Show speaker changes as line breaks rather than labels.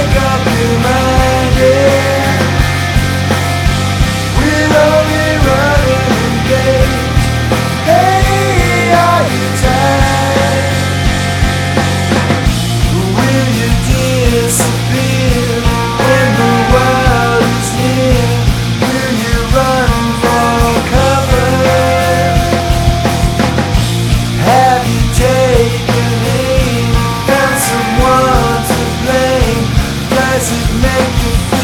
make up your mind, yeah. We're only running in days. Hey, are you tired? Will you disappear when the world is near? Will you run for cover? Have you taken aim? Found someone to blame? Does it make you feel